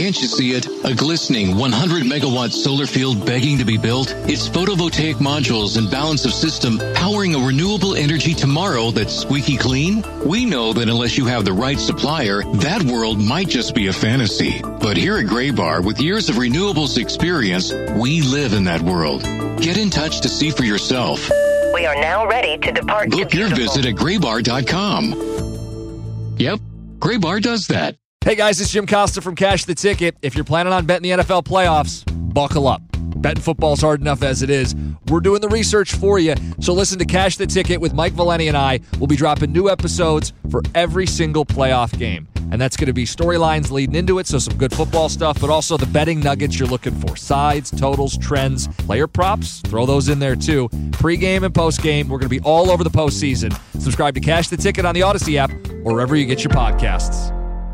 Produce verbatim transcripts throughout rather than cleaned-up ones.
Can't you see it? A glistening one hundred megawatt solar field begging to be built? It's photovoltaic modules and balance of system powering a renewable energy tomorrow that's squeaky clean? We know that unless you have the right supplier, that world might just be a fantasy. But here at Graybar, with years of renewables experience, we live in that world. Get in touch to see for yourself. We are now ready to depart. Book your visit at graybar dot com. Yep, Graybar does that. Hey guys, it's Jim Costa from Cash the Ticket. If you're planning on betting the N F L playoffs, buckle up. Betting football's hard enough as it is. We're doing the research for you. So listen to Cash the Ticket with Mike Valeni and I. We'll be dropping new episodes for every single playoff game. And that's going to be storylines leading into it, so some good football stuff, but also the betting nuggets you're looking for. Sides, totals, trends, player props, throw those in there too. Pre-game and post-game, we're going to be all over the postseason. Subscribe to Cash the Ticket on the Odyssey app or wherever you get your podcasts.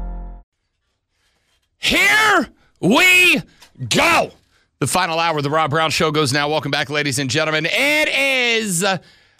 Here we go. The final hour of the Rob Brown Show goes now. Welcome back, ladies and gentlemen. It is uh,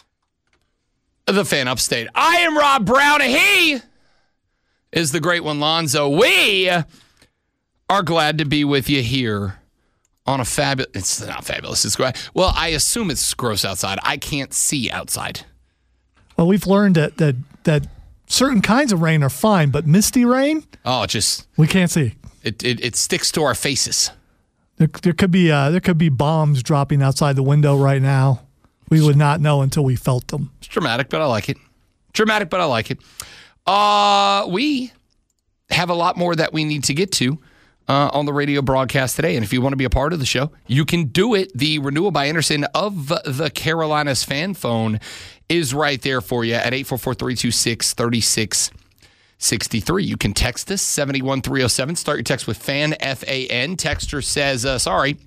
the Fan Upstate. I am Rob Brown. He is the great one, Lonzo. We are glad to be with you here on a fabulous... It's not fabulous. It's great. Well, I assume it's gross outside. I can't see outside. Well, we've learned that that that certain kinds of rain are fine, but misty rain? Oh, it just... We can't see. It, it it sticks to our faces. There, there could be uh, there could be bombs dropping outside the window right now. We would not know until we felt them. It's dramatic, but I like it. Dramatic, but I like it. Uh, we have a lot more that we need to get to uh, on the radio broadcast today. And if you want to be a part of the show, you can do it. The Renewal by Anderson of the Carolinas fan phone is right there for you at eight four four, three two six, three six six three. You can text us, seven one three oh seven. Start your text with FAN, F A N. Texter says, uh, sorry,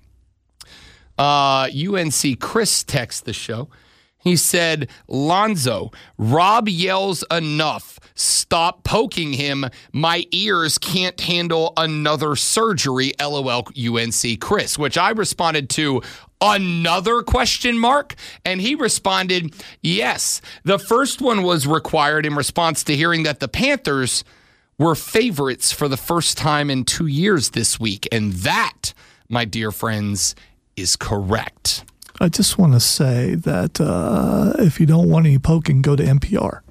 uh, U N C Chris texts the show. He said, Lonzo, Rob yells enough. Stop poking him. My ears can't handle another surgery. LOL, U N C Chris, which I responded to, another question mark? And he responded, yes. The first one was required in response to hearing that the Panthers were favorites for the first time in two years this week. And that, my dear friends, is correct. I just want to say that uh, if you don't want any poking, go to N P R.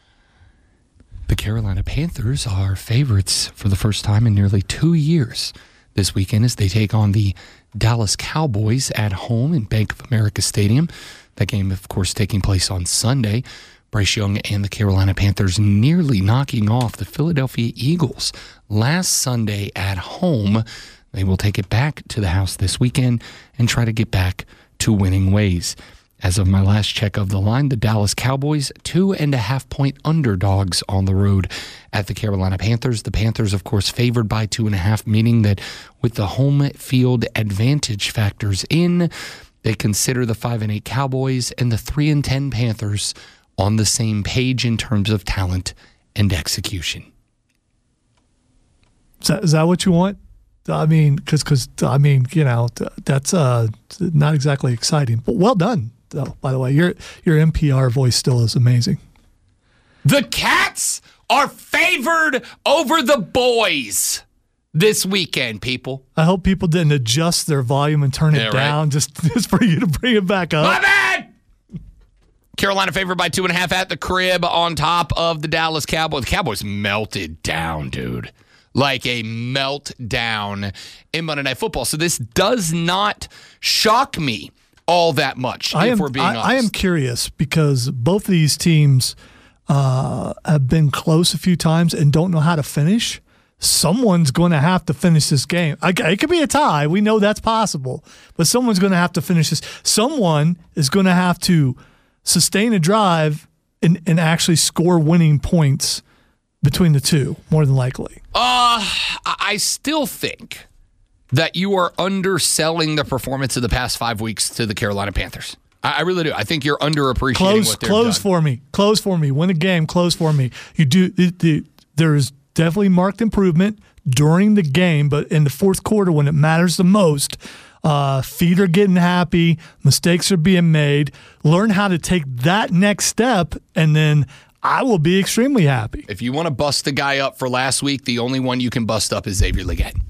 The Carolina Panthers are favorites for the first time in nearly two years this weekend as they take on the Dallas Cowboys at home in Bank of America Stadium. That game, of course, taking place on Sunday. Bryce Young and the Carolina Panthers nearly knocking off the Philadelphia Eagles last Sunday at home. They will take it back to the house this weekend and try to get back to winning ways. As of my last check of the line, the Dallas Cowboys, two and a half point underdogs on the road at the Carolina Panthers. The Panthers, of course, favored by two and a half, meaning that with the home field advantage factors in, they consider the five and eight Cowboys and the three and ten Panthers on the same page in terms of talent and execution. Is that, is that what you want? I mean, because, because I mean, you know, that's uh, not exactly exciting, but well done, though, by the way. Your your N P R voice still is amazing. The Cats are favored over the boys this weekend, people. I hope people didn't adjust their volume and turn it yeah, down right. just, just for you to bring it back up. My bad! Carolina favored by two and a half at the crib on top of the Dallas Cowboys. The Cowboys melted down, dude. Like a meltdown in Monday Night Football. So this does not shock me all that much, I if am, we're being I, honest. I am curious because both of these teams uh, have been close a few times and don't know how to finish. Someone's going to have to finish this game. It could be a tie. We know that's possible. But someone's going to have to finish this. Someone is going to have to sustain a drive and, and actually score winning points between the two, more than likely. Uh, I still think that you are underselling the performance of the past five weeks to the Carolina Panthers. I, I really do. I think you're underappreciating close, what they've close done. for me. Close for me. Win a game. Close for me. You do. It, it, there is definitely marked improvement during the game, but in the fourth quarter when it matters the most, uh, feet are getting happy, mistakes are being made. Learn how to take that next step, and then I will be extremely happy. If you want to bust the guy up for last week, the only one you can bust up is Xavier Legette.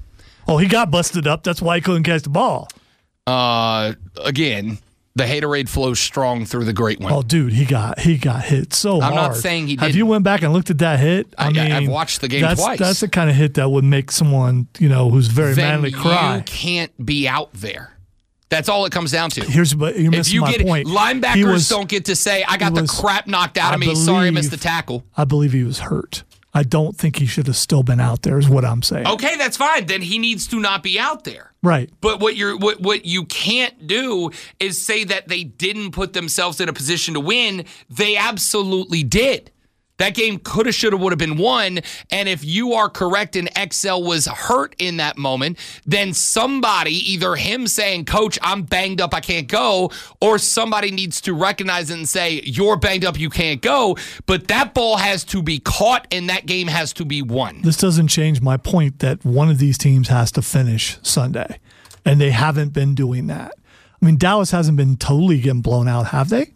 Oh, he got busted up. That's why he couldn't catch the ball. Uh, again, the haterade flows strong through the great one. Oh, dude, he got he got hit so I'm hard. not saying he didn't. Have you went back and looked at that hit? I, I mean, I've watched the game that's, twice. That's the kind of hit that would make someone, you know, who's very then manly cry. You can't be out there. That's all it comes down to. Here's but you're if missing you my get point. Linebackers was, don't get to say, "I got was, the crap knocked out I of me. believe, Sorry, I missed the tackle." I believe he was hurt. I don't think he should have still been out there. Is what I'm saying. Okay, that's fine. Then he needs to not be out there. Right. But what you're what what you can't do is say that they didn't put themselves in a position to win. They absolutely did. That game coulda, shoulda, would have been won. And if you are correct and X L was hurt in that moment, then somebody, either him saying, "Coach, I'm banged up, I can't go," or somebody needs to recognize it and say, "You're banged up, you can't go." But that ball has to be caught and that game has to be won. This doesn't change my point that one of these teams has to finish Sunday, and they haven't been doing that. I mean, Dallas hasn't been totally getting blown out, have they?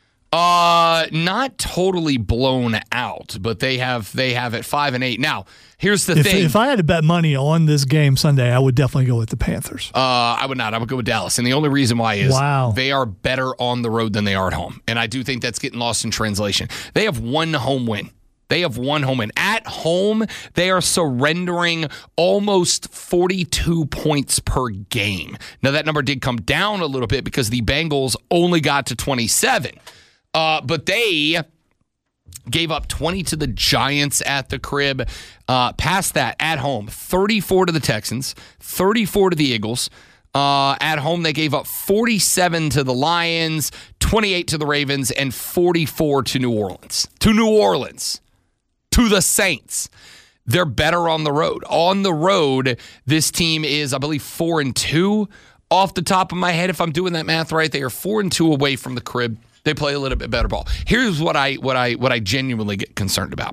Uh, not totally blown out, but they have they have it five and eight. Now, here's the If, thing: if I had to bet money on this game Sunday, I would definitely go with the Panthers. uh, I would not. I would go with Dallas, and the only reason why is Wow. they are better on the road than they are at home, and I do think that's getting lost in translation. They have one home win. They have one home win. At home, they are surrendering almost forty-two points per game. Now, that number did come down a little bit because the Bengals only got to twenty-seven. Uh, but they gave up twenty to the Giants at the crib. Uh, past that, at home, thirty-four to the Texans, thirty-four to the Eagles. Uh, at home, they gave up forty-seven to the Lions, twenty-eight to the Ravens, and forty-four to New Orleans. To New Orleans. To the Saints. They're better on the road. On the road, this team is, I believe, four and two. Off the top of my head, if I'm doing that math right, they are four and two away from the crib. They play a little bit better ball. Here's what I what I what I genuinely get concerned about.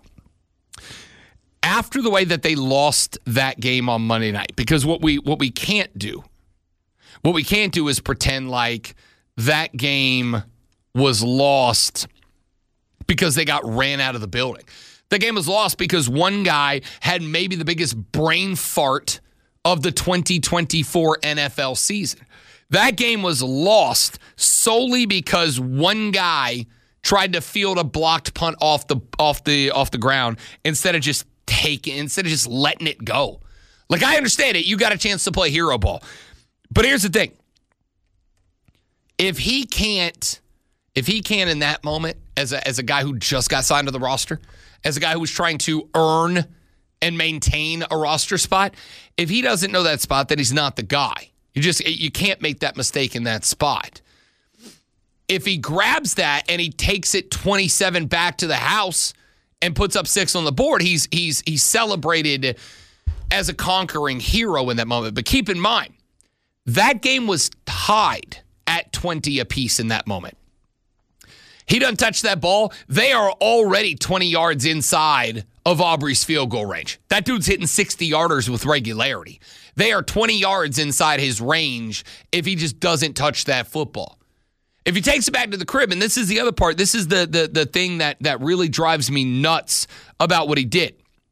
After the way that they lost that game on Monday night, because what we what we can't do, what we can't do is pretend like that game was lost because they got ran out of the building. The game was lost because one guy had maybe the biggest brain fart of the twenty twenty-four N F L season. That game was lost solely because one guy tried to field a blocked punt off the off the off the ground instead of just taking instead of just letting it go. Like, I understand it. You got a chance to play hero ball. But here's the thing. If he can't if he can in that moment as a as a guy who just got signed to the roster, as a guy who was trying to earn and maintain a roster spot, if he doesn't know that spot, then he's not the guy. You just you can't make that mistake in that spot. If he grabs that and he takes it twenty-seven back to the house and puts up six on the board, he's he's he's celebrated as a conquering hero in that moment. But keep in mind, that game was tied at twenty apiece in that moment. He doesn't touch that ball. They are already twenty yards inside of Aubrey's field goal range. That dude's hitting sixty-yarders with regularity. They are twenty yards inside his range if he just doesn't touch that football. If he takes it back to the crib, and this is the other part, this is the the, the thing that, that really drives me nuts about what he did.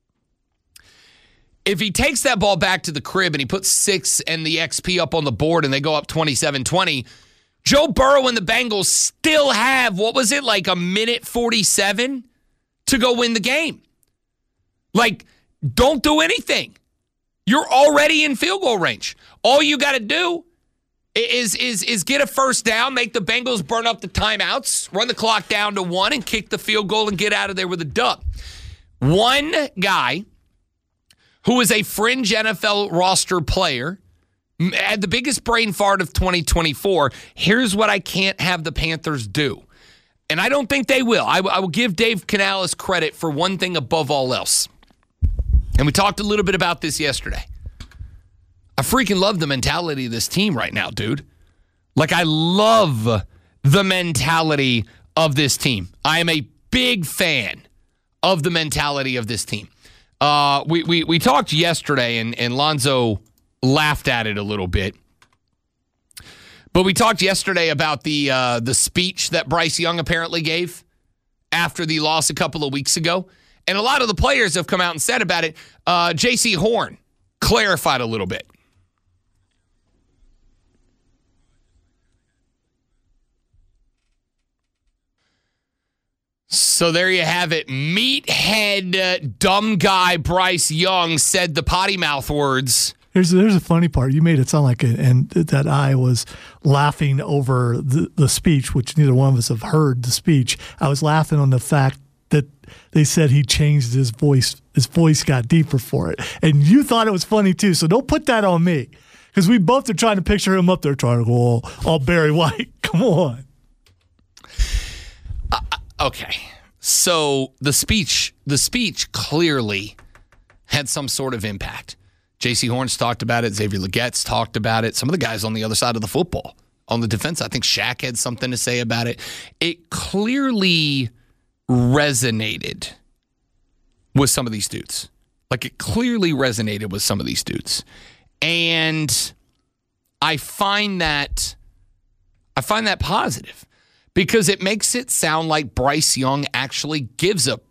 If he takes that ball back to the crib and he puts six and the X P up on the board and they go up twenty-seven twenty, Joe Burrow and the Bengals still have, what was it, like a minute forty-seven to go win the game. Like, don't do anything. You're already in field goal range. All you got to do is, is, is get a first down, make the Bengals burn up the timeouts, run the clock down to one, and kick the field goal and get out of there with a dub. One guy who is a fringe N F L roster player had the biggest brain fart of twenty twenty-four. Here's what I can't have the Panthers do. And I don't think they will. I, I will give Dave Canales credit for one thing above all else. And we talked a little bit about this yesterday. I freaking love the mentality of this team right now, dude. Like, I love the mentality of this team. I am a big fan of the mentality of this team. Uh, we, we, we talked yesterday, and, and Lonzo laughed at it a little bit. But we talked yesterday about the uh, the speech that Bryce Young apparently gave after the loss a couple of weeks ago. And a lot of the players have come out and said about it. Uh, J C Horn clarified a little bit. So there you have it. Meathead, uh, dumb guy Bryce Young said the potty mouth words. Here's there's a funny part. You made it sound like it, and that I was laughing over the, the speech, which neither one of us have heard the speech. I was laughing on the fact that they said he changed his voice. His voice got deeper for it, and you thought it was funny too. So don't put that on me, because we both are trying to picture him up there trying to go all, all Barry White. Come on. Uh, okay, so the speech, the speech clearly had some sort of impact. J C Horns talked about it. Xavier Legette's talked about it. Some of the guys on the other side of the football, on the defense, I think Shaq had something to say about it. It clearly resonated with some of these dudes. Like, it clearly resonated with some of these dudes. And I find that I find that positive, because it makes it sound like Bryce Young actually gives a.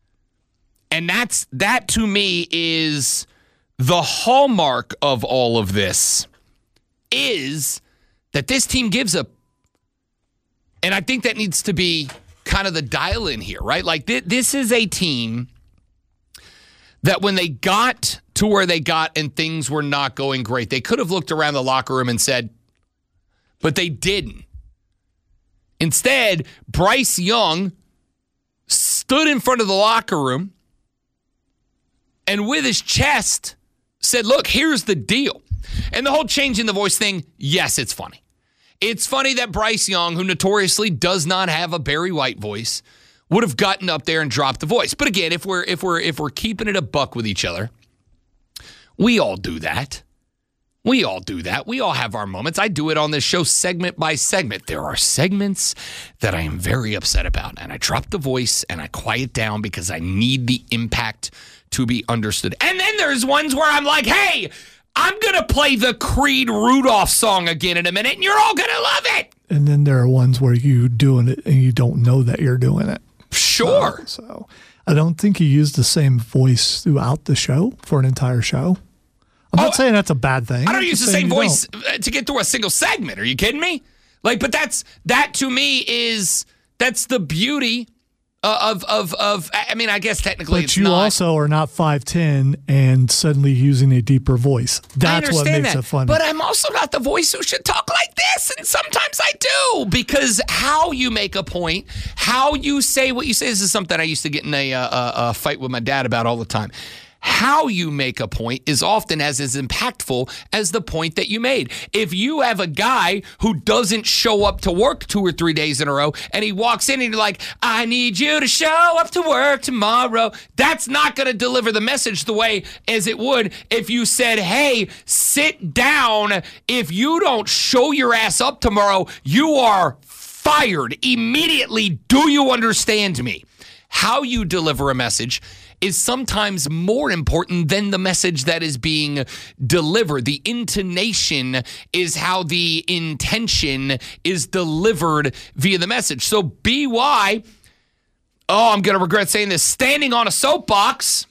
And that's that to me is the hallmark of all of this, is that this team gives a. And I think that needs to be kind of the dial in here, right? Like, th- this is a team that when they got to where they got and things were not going great, they could have looked around the locker room and said, but they didn't. Instead, Bryce Young stood in front of the locker room and with his chest said, look, here's the deal. And the whole change in the voice thing, yes, it's funny. It's funny that Bryce Young, who notoriously does not have a Barry White voice, would have gotten up there and dropped the voice. But again, if we're if we're if we're keeping it a buck with each other, we all do that. We all do that. We all have our moments. I do it on this show segment by segment. There are segments that I am very upset about, and I drop the voice and I quiet down because I need the impact to be understood. And then there's ones where I'm like, hey, I'm going to play the Creed Rudolph song again in a minute, and you're all going to love it. And then there are ones where you're doing it and you don't know that you're doing it. Sure. So, so I don't think you used the same voice throughout the show for an entire show. I'm not oh, saying that's a bad thing. I don't I'm use the same voice don't. to get through a single segment. Are you kidding me? Like, but that's that to me is that's the beauty uh, of of of. I mean, I guess technically, but it's you not. also are not five ten and suddenly using a deeper voice. That's what makes that, it funny. But I'm also not the voice who should talk like this, and sometimes I do, because how you make a point, how you say what you say. This is something I used to get in a, a, a fight with my dad about all the time. How you make a point is often as, as impactful as the point that you made. If you have a guy who doesn't show up to work two or three days in a row and he walks in and you're like, I need you to show up to work tomorrow, that's not going to deliver the message the way as it would if you said, hey, sit down. If you don't show your ass up tomorrow, you are fired immediately. Do you understand me? How you deliver a message is sometimes more important than the message that is being delivered. The intonation is how the intention is delivered via the message. So B Y, oh, I'm going to regret saying this, standing on a soapbox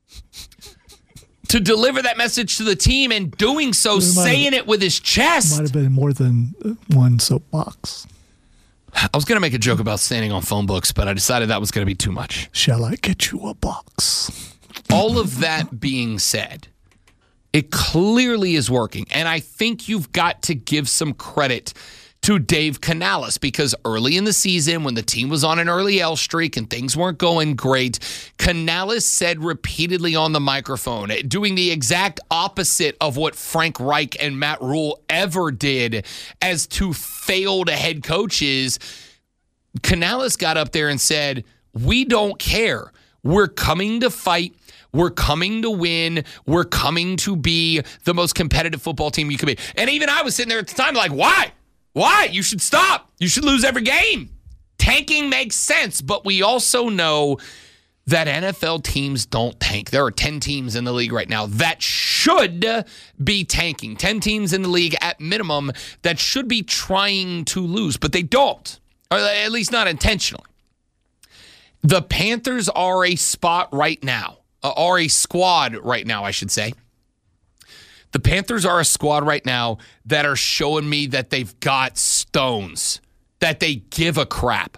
to deliver that message to the team, and doing so, saying it with his chest. Might have been more than one soapbox. I was going to make a joke about standing on phone books, but I decided that was going to be too much. Shall I get you a box? All of that being said, it clearly is working. And I think you've got to give some credit to Dave Canales, because early in the season, when the team was on an early L streak and things weren't going great, Canales said repeatedly on the microphone, doing the exact opposite of what Frank Reich and Matt Rule ever did as two failed head coaches. Canales got up there and said, we don't care. We're coming to fight. We're coming to win. We're coming to be the most competitive football team you can be. And even I was sitting there at the time like, why? Why? You should stop. You should lose every game. Tanking makes sense, but we also know that N F L teams don't tank. There are ten teams in the league right now that should be tanking. ten teams in the league at minimum that should be trying to lose, but they don't, or at least not intentionally. The Panthers are a spot right now, are a squad right now, I should say. The Panthers are a squad right now that are showing me that they've got stones, that they give a crap,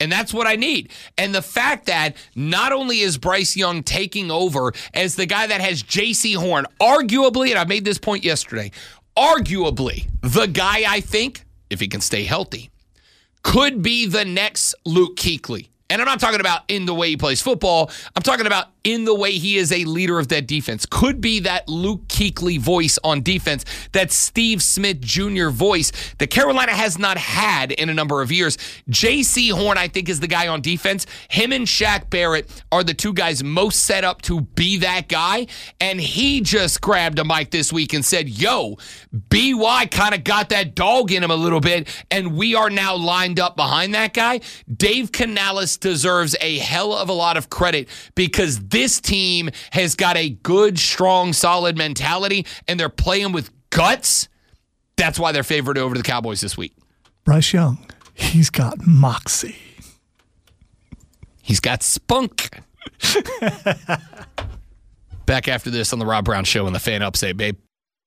And that's what I need. And the fact that not only is Bryce Young taking over as the guy that has J C Horn, arguably, and I made this point yesterday, arguably the guy I think, if he can stay healthy, could be the next Luke Kuechly. And I'm not talking about in the way he plays football. I'm talking about in the way he is a leader of that defense. Could be that Luke Kuechly voice on defense, that Steve Smith Junior voice that Carolina has not had in a number of years. J C Horn, I think, is the guy on defense. Him and Shaq Barrett are the two guys most set up to be that guy. And he just grabbed a mic this week and said, yo, B Y kind of got that dog in him a little bit, and we are now lined up behind that guy. Dave Canales deserves a hell of a lot of credit because this team has got a good, strong, solid mentality, and they're playing with guts. That's why they're favored over the Cowboys this week. Bryce Young, he's got moxie. He's got spunk. Back after this on the Rob Brown Show and the Fan Upstate, babe.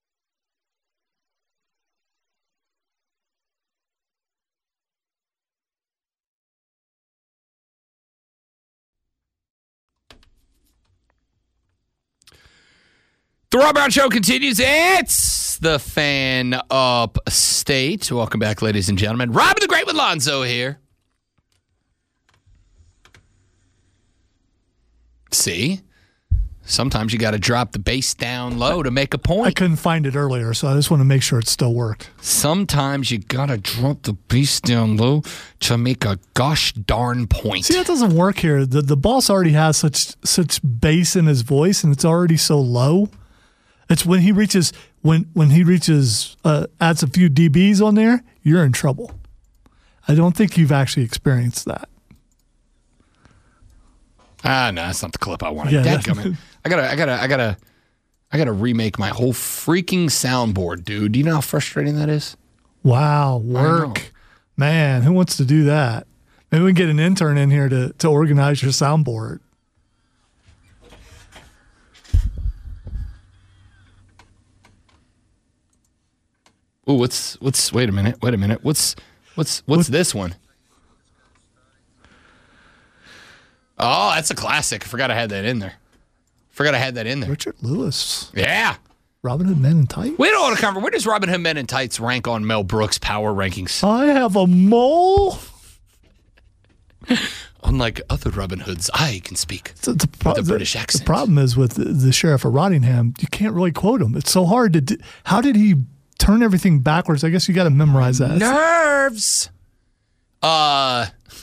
The Rob Brown Show continues. It's the Fan Upstate. Welcome back, ladies and gentlemen. Rob the Great with Lonzo here. See? Sometimes you got to drop the bass down low to make a point. I couldn't find it earlier, so I just want to make sure it still worked. Sometimes you got to drop the bass down low to make a gosh darn point. See, that doesn't work here. The the boss already has such such bass in his voice, and it's already so low. It's when he reaches when when he reaches uh, adds a few dBs on there, you're in trouble. I don't think you've actually experienced that. Ah, no, that's not the clip I wanted. Yeah, Dadgummit. I gotta, I gotta, I gotta, I gotta remake my whole freaking soundboard, dude. Do you know how frustrating that is? Wow, work, man. Who wants to do that? Maybe we can get an intern in here to to organize your soundboard. Ooh, what's what's? Wait a minute. Wait a minute. What's what's what's what? This one? Oh, that's a classic. I forgot I had that in there. Forgot I had that in there. Richard Lewis. Yeah. Robin Hood Men in Tights. We don't want to cover. Where does Robin Hood Men in Tights rank on Mel Brooks' power rankings? I have a mole. Unlike other Robin Hoods, I can speak So the, pro- with a the, British accent. The problem is with the, the sheriff of Rottingham, you can't really quote him. It's so hard to. Do. How did he turn everything backwards? I guess you got to memorize that. Nerves. Uh,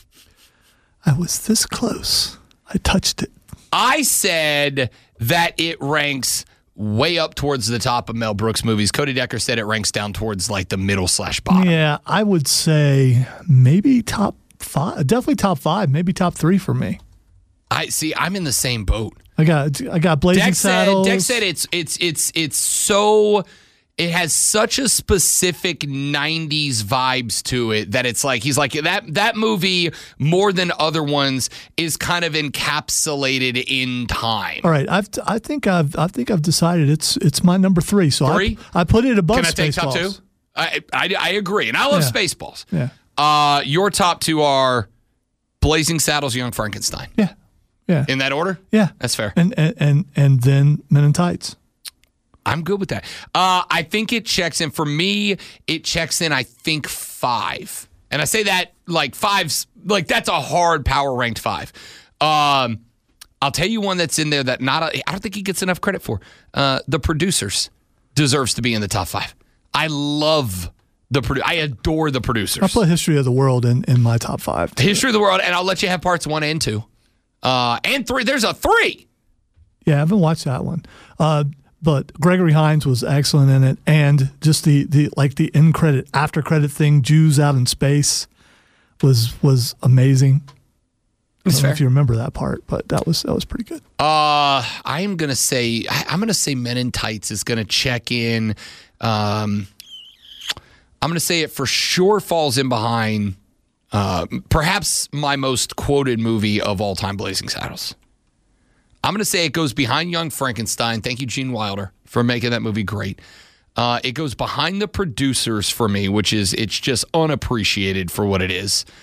I was this close. I touched it. I said that it ranks way up towards the top of Mel Brooks movies. Cody Decker said it ranks down towards like the middle slash bottom. Yeah, I would say maybe top five. Definitely top five. Maybe top three for me. I see. I'm in the same boat. I got. I got Blazing Deck said, Saddles. Deck said it's it's it's it's so. It has such a specific nineties vibes to it that it's like he's like that that movie more than other ones is kind of encapsulated in time. All right, I've I think I've I think I've decided it's it's my number three. So Three? I, I put it above. Can I take top two? Spaceballs. I, I I agree, and I love Yeah. Spaceballs. Yeah, Uh, your top two are Blazing Saddles, Young Frankenstein. yeah, yeah, In that order? yeah. That's fair. And and and, and then Men in Tights. I'm good with that. Uh, I think it checks in. For me, it checks in, I think, five. And I say that like five's, like that's a hard power ranked five. Um, I'll tell you one that's in there that not, a, I don't think he gets enough credit for. Uh, The Producers deserves to be in the top five. I love the, produ- I adore The Producers. I put History of the World in, in my top five. too. History of the World, and I'll let you have parts one and two. Uh, and three. There's a three. Yeah, I haven't watched that one. Uh, but Gregory Hines was excellent in it, and just the, the like the end credit, after credit thing, Jews out in space, was was amazing. I That's don't know fair. if you remember that part, but that was that was pretty good. Uh, I'm gonna say I- I'm gonna say Men in Tights is gonna check in. Um, I'm gonna say it for sure falls in behind, uh, perhaps my most quoted movie of all time, Blazing Saddles. I'm gonna say it goes behind Young Frankenstein. Thank you, Gene Wilder, for making that movie great. Uh, it goes behind The Producers for me, which is it's just unappreciated for what it is.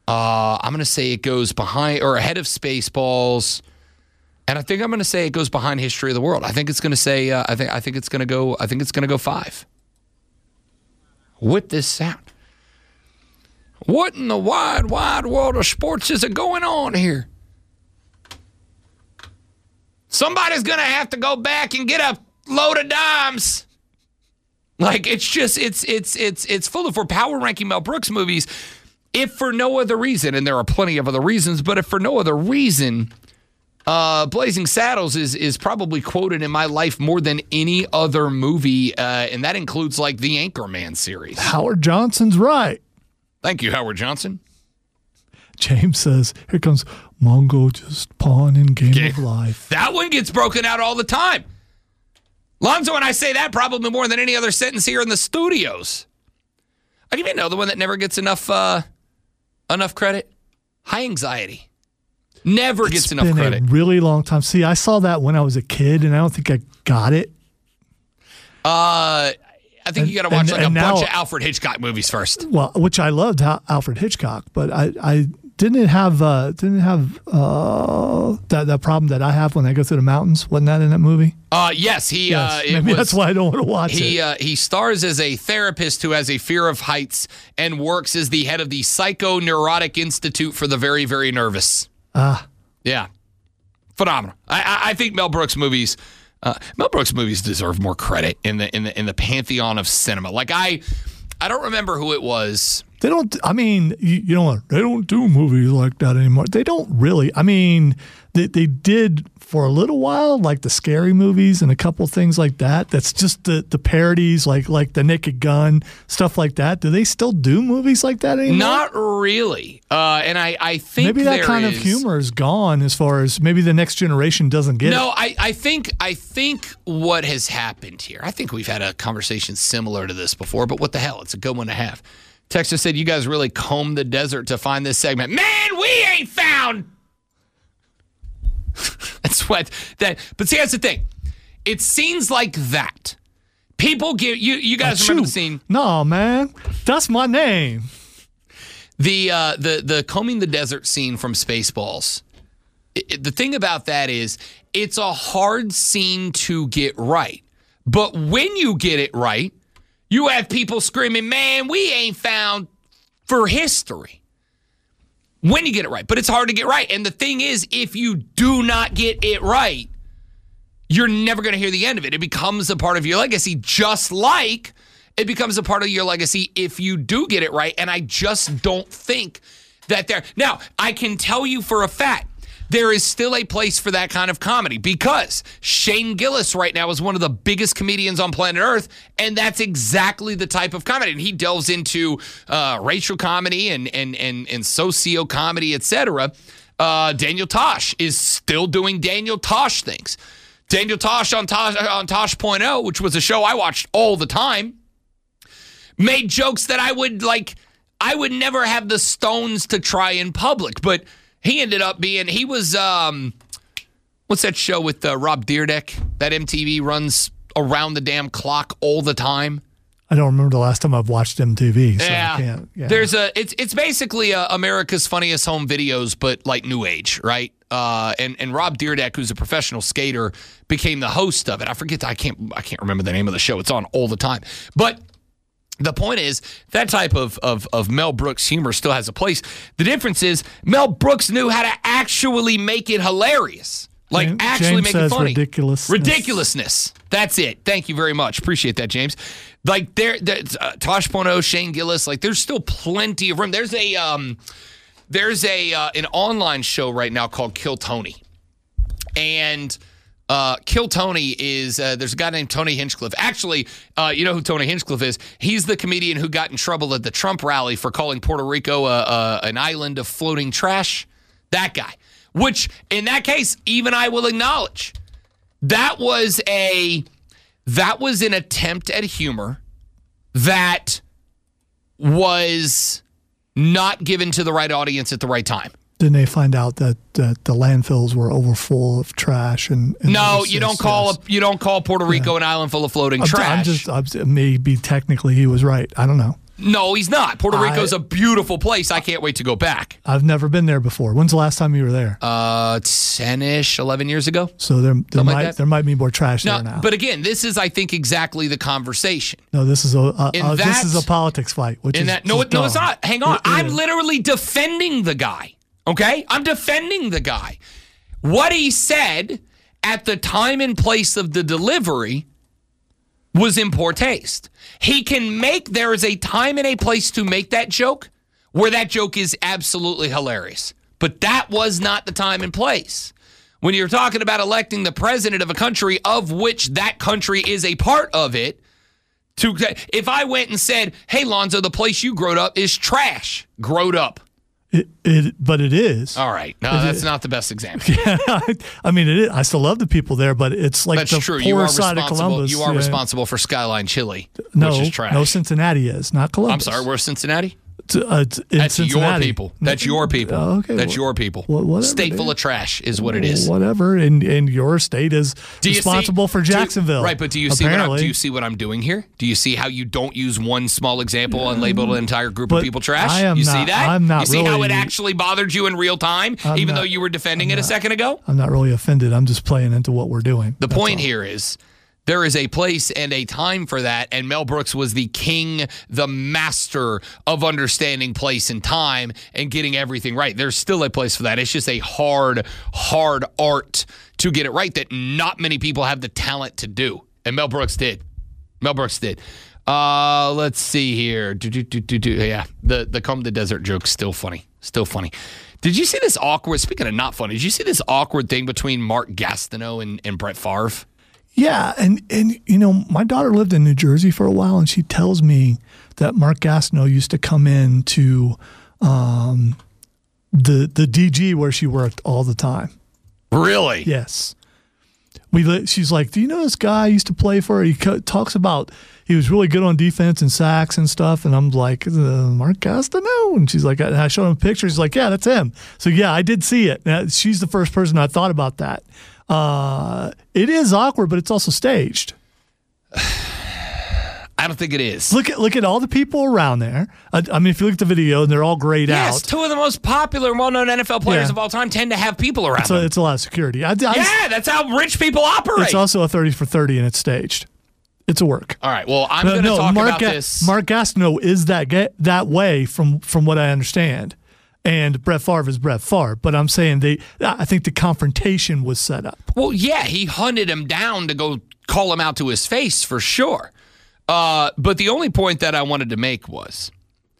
Uh, I'm going to say it goes behind or ahead of Spaceballs, and I think I'm going to say it goes behind History of the World. I think it's going to say. Uh, I think. I think it's going to go. I think it's going to go five. With this sound. What in the wide, wide world of sports is it going on here? Somebody's going to have to go back and get a load of dimes. Like, it's just, it's, it's, it's, it's full of, for power ranking Mel Brooks movies, if for no other reason, and there are plenty of other reasons, but if for no other reason, uh, Blazing Saddles is, is probably quoted in my life more than any other movie, uh, and that includes, like, the Anchorman series. Howard Johnson's right. Thank you, Howard Johnson. James says, here comes Mongo just pawning Game Game. of Life. That one gets broken out all the time. Lonzo and I say that probably more than any other sentence here in the studios. I'll give you another one that never gets enough uh, enough credit. High Anxiety. Never It's gets enough been credit. a really long time. See, I saw that when I was a kid, and I don't think I got it. Uh, I think And- you got to watch and- like a and now- bunch of Alfred Hitchcock movies first. Well, which I loved, Al- Alfred Hitchcock, but I, I didn't it have uh, didn't it have uh, that that problem that I have when I go through the mountains. Wasn't that in that movie? Uh, yes, he. Yes, uh, it maybe was, that's why I don't want to watch He it. uh, he stars as a therapist who has a fear of heights and works as the head of the Psychoneurotic Institute for the Very, Very Nervous. Ah, Yeah, phenomenal. I, I, I think Mel Brooks movies, uh, Mel Brooks movies deserve more credit in the in the in the pantheon of cinema. Like I, I don't remember who it was. they don't. I mean, you, you know what? They don't do movies like that anymore. They don't really. I mean, they they did for a little while, like the scary movies and a couple things like that. That's just the the parodies, like like the Naked Gun stuff like that. Do they still do movies like that anymore? Not really. Uh, and I, I think Maybe that there kind of is- humor is gone. As far as maybe the next generation doesn't get No, it. I, I think I think what has happened here. I think we've had a conversation similar to this before, but what the hell? It's a good one to have. Texas said, "You guys really combed the desert to find this segment." Man, we ain't found. That's what that. But see, that's the thing. It's scenes like that. People give you. You guys Achoo. remember the scene? No, man, that's my name. The uh, the the combing the desert scene from Spaceballs. It, it- the thing about that is, it's a hard scene to get right. But when you get it right, you have people screaming, "Man, we ain't found for history." When you get it right, but it's hard to get right. And the thing is, if you do not get it right, you're never going to hear the end of it. It becomes a part of your legacy, just like it becomes a part of your legacy if you do get it right. And I just don't think that there. Now, I can tell you for a fact, there is still a place for that kind of comedy because Shane Gillis right now is one of the biggest comedians on planet Earth, and that's exactly the type of comedy. And he delves into uh, racial comedy and and and and socio comedy, et cetera. Uh, Daniel Tosh is still doing Daniel Tosh things. Daniel Tosh on Tosh on Tosh point oh, which was a show I watched all the time, made jokes that I would like. I would never have the stones to try in public, but he ended up being, he was, um, what's that show with uh, Rob Dyrdek that M T V runs around the damn clock all the time? I don't remember the last time I've watched M T V. So Yeah. I can't, yeah. There's a, it's it's basically uh, America's Funniest Home Videos, but like new age, right? Uh, and and Rob Dyrdek, who's a professional skater, became the host of it. I forget, I can't I can't remember the name of the show. It's on all the time, but. The point is, that type of, of, of Mel Brooks humor still has a place. The difference is, Mel Brooks knew how to actually make it hilarious. Like, James- actually James make says it funny. ridiculousness. Ridiculousness. That's it. Thank you very much. Appreciate that, James. Like, there, there's uh, Tosh point oh, Shane Gillis. Like, there's still plenty of room. There's a um, there's a uh, an online show right now called Kill Tony. And... Uh, Kill Tony is, uh, there's a guy named Tony Hinchcliffe. Actually, uh, you know who Tony Hinchcliffe is? He's the comedian who got in trouble at the Trump rally for calling Puerto Rico a, a, an island of floating trash. That guy. Which, in that case, even I will acknowledge, that was a, that was an attempt at humor that was not given to the right audience at the right time. Didn't they find out that, that the landfills were overfull of trash? And, and No, it's you don't just- call yes. a, you don't call Puerto Rico an island full of floating I'm, trash. I'm just I'm, maybe technically he was right. I don't know. No, he's not. Puerto I- Rico's a beautiful place. I can't wait to go back. I've never been there before. When's the last time you were there? Uh, ten-ish, eleven years ago. So there, there like might that? there might be more trash No, there now. but again, this is, I think, exactly the conversation. no, this is a, a, In a this that- is a politics fight. Which In is that, no, just it, no, it's dumb. not. Hang on. It I'm is. literally defending the guy. Okay? I'm defending the guy. What he said at the time and place of the delivery was in poor taste. He can make, there is a time and a place to make that joke where that joke is absolutely hilarious. But that was not the time and place. When you're talking about electing the president of a country of which that country is a part of it, to if I went and said, hey, Lonzo, the place you growed up is trash. Growed up. It, it, but it is. All right. No, that's not the best example. I mean, it is. I still love the people there, but it's like That's the true. poor You are side of responsible. Columbus. You are yeah. responsible for Skyline Chili, No, which is trash. no, Cincinnati is not I'm Columbus. sorry. We're Cincinnati. It's, uh, it's in That's Cincinnati. your people. That's your people. Oh, okay, That's well, your people. well, whatever, State dude. full of trash is what it is. Whatever, and and your state is Do you see- responsible for do you- Jacksonville, right? But do you see what I'm, apparently. do you see what I'm doing here? Do you see how you don't use one small example and label an entire group of But people trash? I am you see not- that? I'm not You see how really- it actually bothered you in real time, I'm even not- though you were defending I'm it a not- second ago? I'm not really offended. I'm just playing into what we're doing. The That's point all. here is there is a place and a time for that, and Mel Brooks was the king, the master of understanding place and time and getting everything right. There's still a place for that. It's just a hard, hard art to get it right that not many people have the talent to do, and Mel Brooks did. Mel Brooks did. Uh, let's see here. Do, do, do, do, do. Yeah, the, the Come the Desert joke's still funny. Still funny. Did you see this awkward, speaking of not funny, did you see this awkward thing between Mark Gastineau and, and Brett Favre? Yeah, and and you know, my daughter lived in New Jersey for a while, and she tells me that Mark Gastineau used to come in to um, the the D G where she worked all the time. Really? Yes. We. li- She's like, do you know this guy I used to play for? He co- talks about he was really good on defense and sacks and stuff. And I'm like, uh, Mark Gastineau? And she's like, and I showed him a picture. She's like, yeah, that's him. So yeah, I did see it. Now, she's the first person I thought about that. Uh, it is awkward, but it's also staged. I don't think it is. Look at look at all the people around there. I, I mean, if you look at the video, and they're all grayed Yes, out. two of the most popular and well-known N F L players Yeah. of all time tend to have people around So them. it's a lot of security. I, I, Yeah, that's how rich people operate. It's also a thirty for thirty, and it's staged. It's a work. All right, well, I'm No, going to no, talk Mark about Ga- this. Mark Gastineau is that ga- that way from from what I understand, and Brett Favre is Brett Favre. But I'm saying they, I think the confrontation was set up. Well, yeah, he hunted him down to go call him out to his face for sure. Uh, but the only point that I wanted to make was,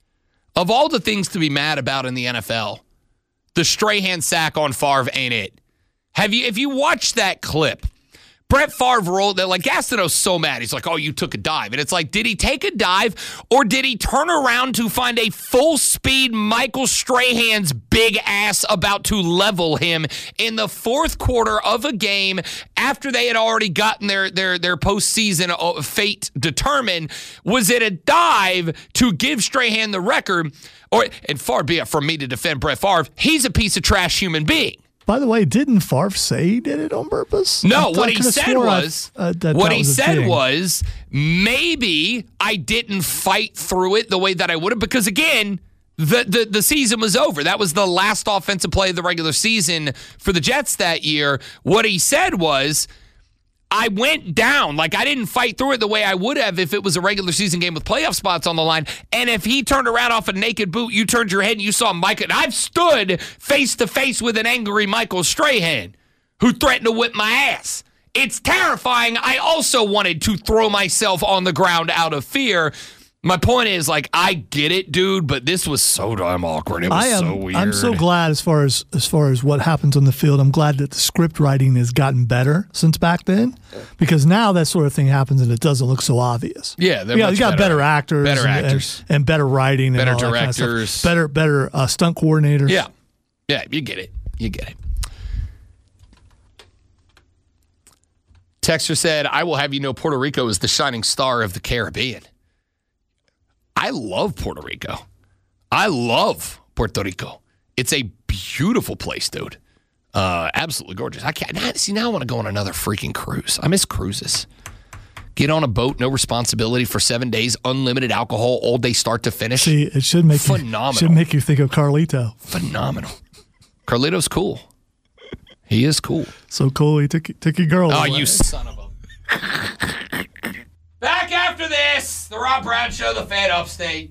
of all the things to be mad about in the N F L, the Strahan sack on Favre ain't it. Have you? If you watch that clip, Brett Favre rolled that, like, Gastineau's so mad. He's like, oh, you took a dive. And it's like, did he take a dive or did he turn around to find a full-speed Michael Strahan's big ass about to level him in the fourth quarter of a game after they had already gotten their, their, their postseason fate determined? Was it a dive to give Strahan the record? Or, and far be it from me to defend Brett Favre, he's a piece of trash human being. By the way, didn't Favre say he did it on purpose? I No, thought- what I he could've said swore I- was, uh, that what that he was a said thing. was, maybe I didn't fight through it the way that I would have, because again, the, the the season was over. That was the last offensive play of the regular season for the Jets that year. What he said was, I went down. Like, I didn't fight through it the way I would have if it was a regular season game with playoff spots on the line. And if he turned around off a naked boot, you turned your head and you saw Mike. And I've stood face to face with an angry Michael Strahan who threatened to whip my ass. It's terrifying. I also wanted to throw myself on the ground out of fear. My point is, like, I get it, dude, but this was so damn awkward. It was I am. so weird. I'm so glad as far as as far as what happens on the field. I'm glad that the script writing has gotten better since back then, because now that sort of thing happens and it doesn't look so obvious. Yeah, they're yeah, much you got better. better actors, Better and, actors. and, and better writing, and Better all that kind of stuff. directors. better better uh, stunt coordinators. Yeah. Yeah, you get it. You get it. Texter said, I will have you know Puerto Rico is the shining star of the Caribbean. I love Puerto Rico. I love Puerto Rico. It's a beautiful place, dude. Uh, absolutely gorgeous. I can't now, see now I want to go on another freaking cruise. I miss cruises. Get on a boat, no responsibility for seven days, unlimited alcohol all day start to finish. See, it should make Phenomenal. You, should make you think of Carlito. Phenomenal. Carlito's cool. He is cool. So cool, he took, took your girl Oh, away. you son of a... Back after this, the Rob Brown Show, the Fan Upstate.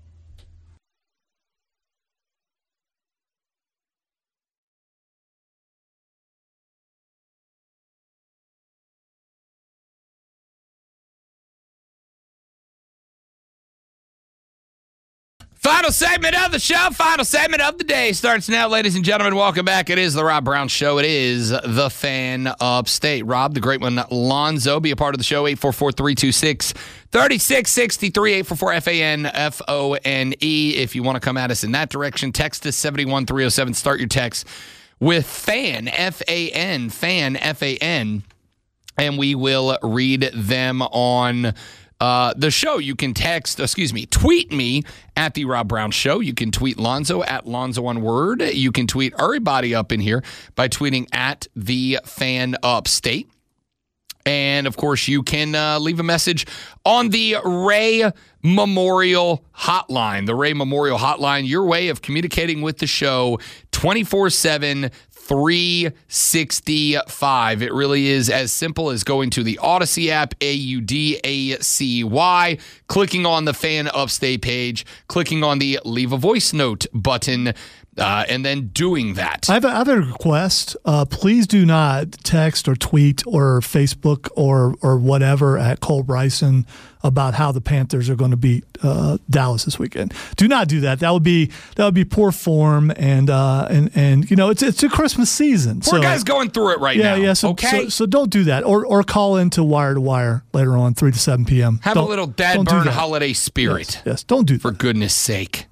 Final segment of the show, final segment of the day starts now, ladies and gentlemen. Welcome back. It is the Rob Brown Show. It is the Fan Upstate. Rob, the great one, Lonzo, be a part of the show, eight four four, three two six, three six six three, eight four four, F A N F O N E. If you want to come at us in that direction, text us seven one three oh seven. Start your text with FAN, F A N, FAN, F A N, and we will read them on Uh, the show. You can text, excuse me, tweet me at the Rob Brown Show. You can tweet Lonzo at Lonzo one word. You can tweet everybody up in here by tweeting at the Fan Upstate. And of course, you can uh, leave a message on the Ray Memorial Hotline. The Ray Memorial Hotline, your way of communicating with the show twenty-four seven, three sixty-five. It really is as simple as going to the Odyssey app, A U D A C Y, clicking on the Fan Upstate page, clicking on the Leave a Voice Note button, uh, and then doing that. I have a, I have a request. Uh, please do not text or tweet or Facebook or or whatever at Cole Bryson about how the Panthers are going to beat uh, Dallas this weekend. Do not do that. That would be that would be poor form, and uh, and and you know it's it's a Christmas season. Poor so, guy's going through it right yeah, now. Yeah, so, okay, so, so don't do that, or or call into Wire to Wire later on, three to seven p.m. Have don't, a little dad don't do burn that. holiday spirit. Yes, yes, don't do that. For goodness sake.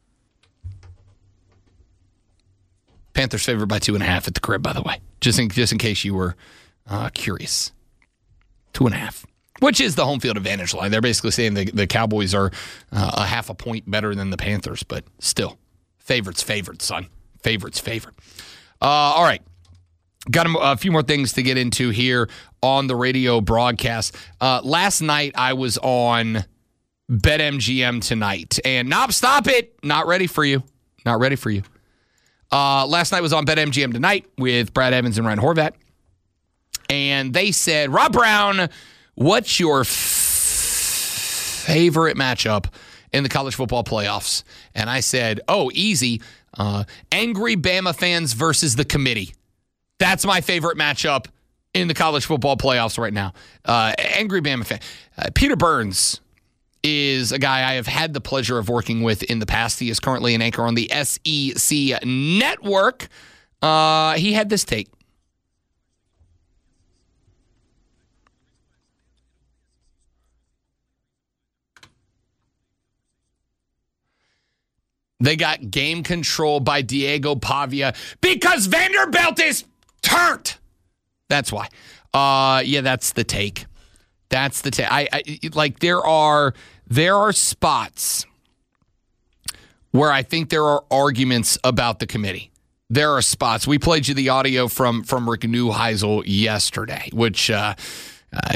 Panthers favored by two and a half at the crib, by the way. Just in just in case you were uh, curious. Two and a half. Which is the home field advantage line. They're basically saying the, the Cowboys are uh, a half a point better than the Panthers, but still, favorites favored, son. Favorites favored. Uh, all right. Got a, a few more things to get into here on the radio broadcast. Uh, last night, I was on BetMGM Tonight. And, nope, stop it. Not ready for you. Not ready for you. Uh, last night was on BetMGM Tonight with Brad Evans and Ryan Horvat. And they said, Rob Brown, what's your f- favorite matchup in the college football playoffs? And I said, oh, easy. Uh, angry Bama fans versus the committee. That's my favorite matchup in the college football playoffs right now. Uh, angry Bama fan. Uh, Peter Burns is a guy I have had the pleasure of working with in the past. He is currently an anchor on the S E C Network. Uh, he had this take. They got game control by Diego Pavia because Vanderbilt is turned. That's why. Uh, yeah, that's the take. That's the take. I, I like there are there are spots where I think there are arguments about the committee. There are spots. We played you the audio from from Rick Neuheisel yesterday, which uh, uh,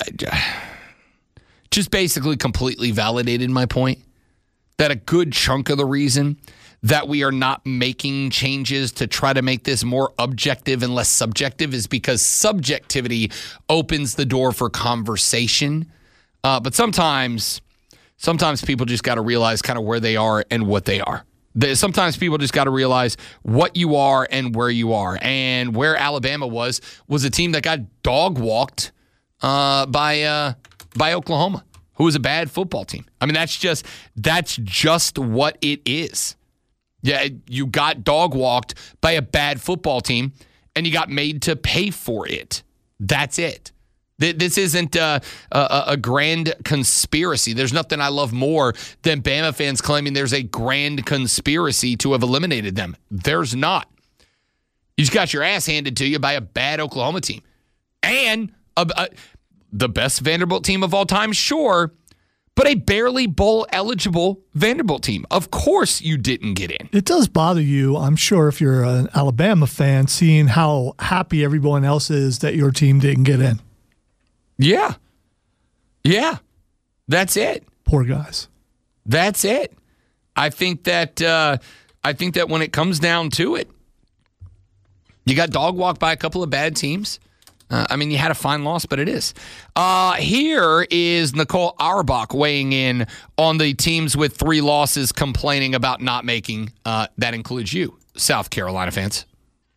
just basically completely validated my point. That a good chunk of the reason that we are not making changes to try to make this more objective and less subjective is because subjectivity opens the door for conversation. Uh, but sometimes, sometimes people just got to realize kind of where they are and what they are. Sometimes people just got to realize what you are and where you are. And where Alabama was, was a team that got dog walked uh, by uh, by Oklahoma, who was a bad football team. I mean, that's just that's just what it is. Yeah, you got dog walked by a bad football team, and you got made to pay for it. That's it. This isn't a, a, a grand conspiracy. There's nothing I love more than Bama fans claiming there's a grand conspiracy to have eliminated them. There's not. You just got your ass handed to you by a bad Oklahoma team. And a, a, the best Vanderbilt team of all time, sure, but a barely bowl-eligible Vanderbilt team. Of course you didn't get in. It does bother you, I'm sure, if you're an Alabama fan, seeing how happy everyone else is that your team didn't get in. Yeah. Yeah, that's it. Poor guys. That's it. I think that uh, I think that when it comes down to it, you got dog walked by a couple of bad teams. Uh, I mean, you had a fine loss, but it is. Uh, here is Nicole Auerbach weighing in on the teams with three losses complaining about not making. Uh, that includes you, South Carolina fans.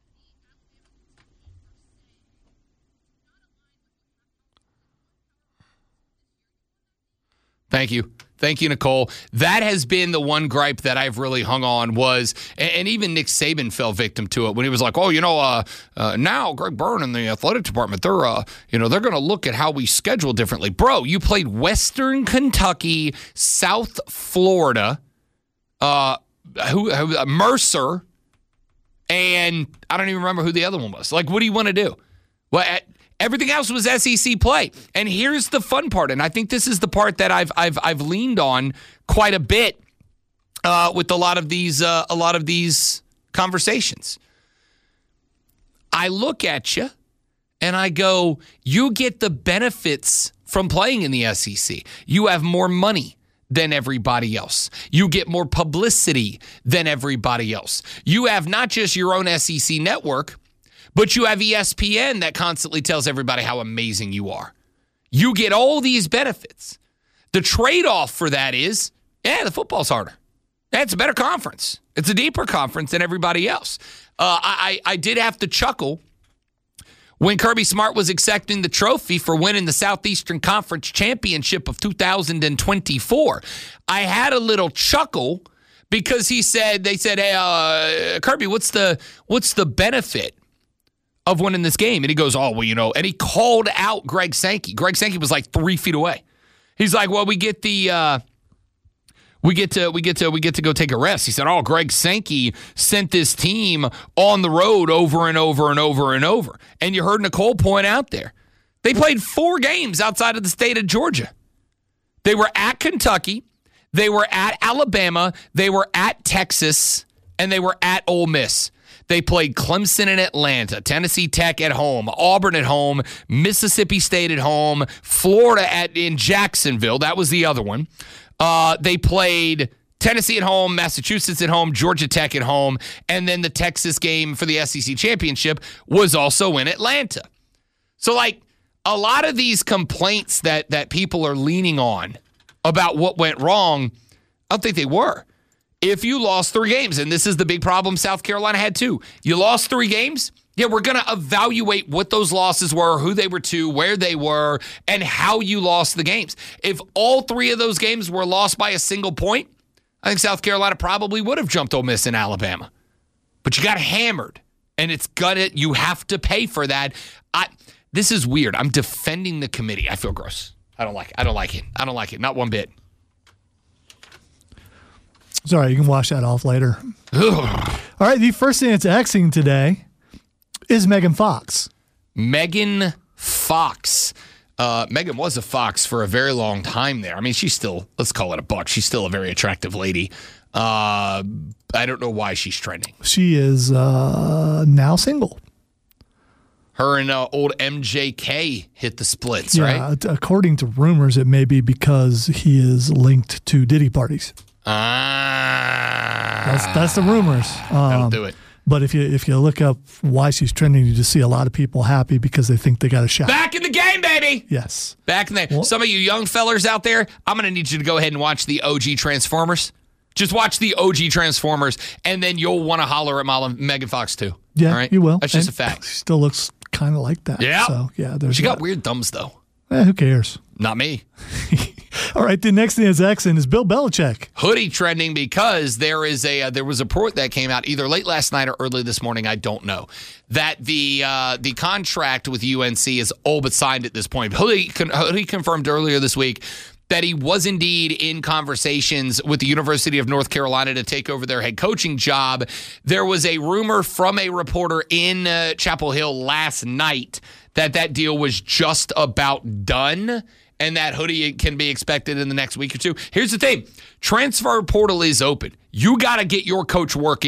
Thank you. Thank you, Nicole. That has been the one gripe that I've really hung on was, and, and even Nick Saban fell victim to it when he was like, oh, you know, uh, uh, now Greg Byrne and the athletic department, they're, uh, you know, they're going to look at how we schedule differently. Bro, you played Western Kentucky, South Florida, uh, who, who uh, Mercer, and I don't even remember who the other one was. Like, what do you want to do? Well, at, everything else was S E C play. And here's the fun part, and I think this is the part that I've I've I've leaned on quite a bit uh, with a lot of these uh, a lot of these conversations. I look at you and I go, you get the benefits from playing in the S E C. You have more money than everybody else. You get more publicity than everybody else. You have not just your own S E C network, but you have E S P N that constantly tells everybody how amazing you are. You get all these benefits. The trade-off for that is, yeah, the football's harder. Yeah, it's a better conference. It's a deeper conference than everybody else. Uh, I, I did have to chuckle when Kirby Smart was accepting the trophy for winning the Southeastern Conference Championship of two thousand twenty-four. I had a little chuckle because he said, they said, hey, uh, Kirby, what's the what's the benefit of winning this game? And he goes, oh, well, you know, and he called out Greg Sankey. Greg Sankey was like three feet away. He's like, well, we get the, uh, we get to, we get to, we get to go take a rest. He said, oh, Greg Sankey sent this team on the road over and over and over and over. And you heard Nicole point out there, they played four games outside of the state of Georgia. They were at Kentucky, they were at Alabama, they were at Texas, and they were at Ole Miss. They played Clemson in Atlanta, Tennessee Tech at home, Auburn at home, Mississippi State at home, Florida at in Jacksonville. That was the other one. Uh, they played Tennessee at home, Massachusetts at home, Georgia Tech at home, and then the Texas game for the S E C championship was also in Atlanta. So, like, a lot of these complaints that that people are leaning on about what went wrong, I don't think they were. If you lost three games, and this is the big problem South Carolina had too, you lost three games, yeah, we're going to evaluate what those losses were, who they were to, where they were, and how you lost the games. If all three of those games were lost by a single point, I think South Carolina probably would have jumped Ole Miss in Alabama. But you got hammered, and it's gonna, you have to pay for that. I, this is weird. I'm defending the committee. I feel gross. I don't like it. I don't like it. I don't like it. Not one bit. Sorry, you can wash that off later. Ugh. All right, the first thing that's Xing today is Megan Fox. Megan Fox. Uh, Megan was a Fox for a very long time there. I mean, she's still, let's call it a buck. She's still a very attractive lady. Uh, I don't know why she's trending. She is uh, now single. Her and uh, old M J K hit the splits, yeah, right? According to rumors, it may be because he is linked to Diddy parties. Ah, that's that's the rumors. Um, that'll do it. But if you if you look up why she's trending, you just see a lot of people happy because they think they got a shot. Back in the game, baby. Yes. Back in the well, some of you young fellers out there, I'm going to need you to go ahead and watch the O G Transformers. Just watch the O G Transformers, and then you'll want to holler at Mala, Megan Fox too. Yeah, all right? you will. That's just and a fact. She still looks kind of like that. Yeah. So yeah, there's she that. got weird thumbs though. Eh, who cares? Not me. All right, the next thing that's Xing is Bill Belichick. Hoodie trending because there is a uh, there was a report that came out either late last night or early this morning, I don't know, that the uh, the contract with U N C is all but signed at this point. Hoodie, con- Hoodie confirmed earlier this week that he was indeed in conversations with the University of North Carolina to take over their head coaching job. There was a rumor from a reporter in uh, Chapel Hill last night that that deal was just about done, and that Hoodie can be expected in the next week or two. Here's the thing. Transfer portal is open. You got to get your coach working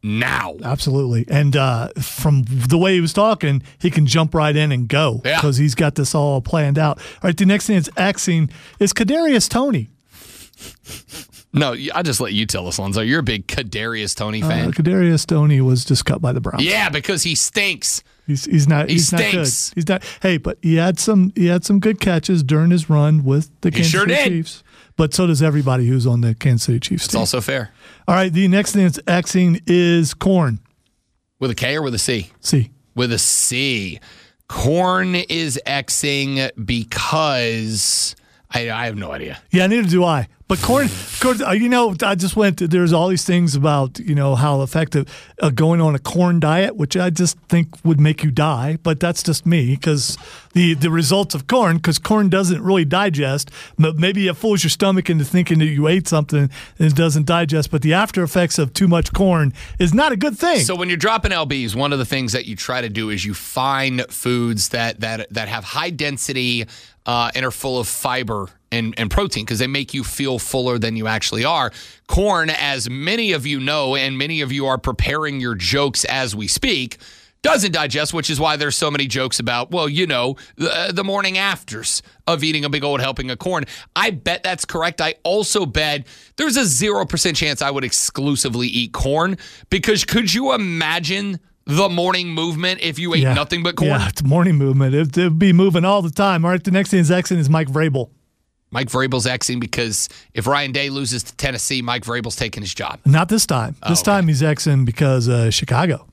now. Absolutely. And uh, from the way he was talking, he can jump right in and go because yeah. he's got this all planned out. All right, the next thing that's Xing is Kadarius Toney. No, I just let you tell us, Lonzo. You're a big Kadarius Toney fan. Uh, Kadarius Toney was just cut by the Browns. Yeah, because he stinks. He's he's not he he's stinks. not good. He's not. Hey, but he had some he had some good catches during his run with the Kansas sure City did. Chiefs. But so does everybody who's on the Kansas City Chiefs It's team. also fair. All right, the next thing that's Xing is corn. With a K or with a C? C. With a C. Corn is Xing because I, I have no idea. Yeah, neither do I. But corn, corn, uh, you know, I just went, there's all these things about, you know, how effective uh, going on a corn diet, which I just think would make you die. But that's just me because the, the results of corn, because corn doesn't really digest. But maybe it fools your stomach into thinking that you ate something and it doesn't digest. But the after effects of too much corn is not a good thing. So when you're dropping L Bs, one of the things that you try to do is you find foods that that that have high density uh, and are full of fiber and, and protein because they make you feel fuller than you actually are. Corn, as many of you know, and many of you are preparing your jokes as we speak, doesn't digest, which is why there's so many jokes about, well, you know, the, the morning afters of eating a big old helping of corn. I bet that's correct. I also bet there's a zero percent chance I would exclusively eat corn because could you imagine the morning movement if you ate yeah. nothing but corn? Yeah, it's morning movement. It would be moving all the time. All right, the next thing is Xing is Mike Vrabel. Mike Vrabel's Xing because if Ryan Day loses to Tennessee, Mike Vrabel's taking his job. Not this time. This oh, okay. time he's Xing because uh, Chicago.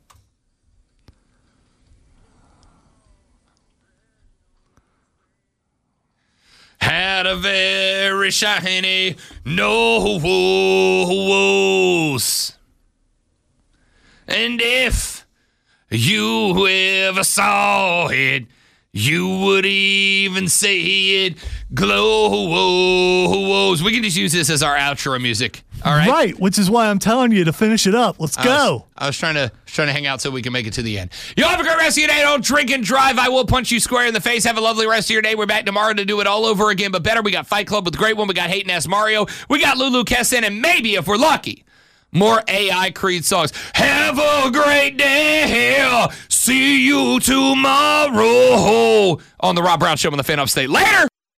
Had a very shiny nose. And if you ever saw it, you would even say it glows. We can just use this as our outro music. All right. Right, which is why I'm telling you to finish it up. Let's I go. Was, I was trying to trying to hang out so we can make it to the end. You have a great rest of your day. Don't drink and drive. I will punch you square in the face. Have a lovely rest of your day. We're back tomorrow to do it all over again, but better. We got Fight Club with the Great One. We got Hayden S. Mario. We got Lulu Kessin, and maybe, if we're lucky, more A I Creed songs. Have a great day. See you tomorrow on the Rob Brown Show on the Fan Upstate. Later.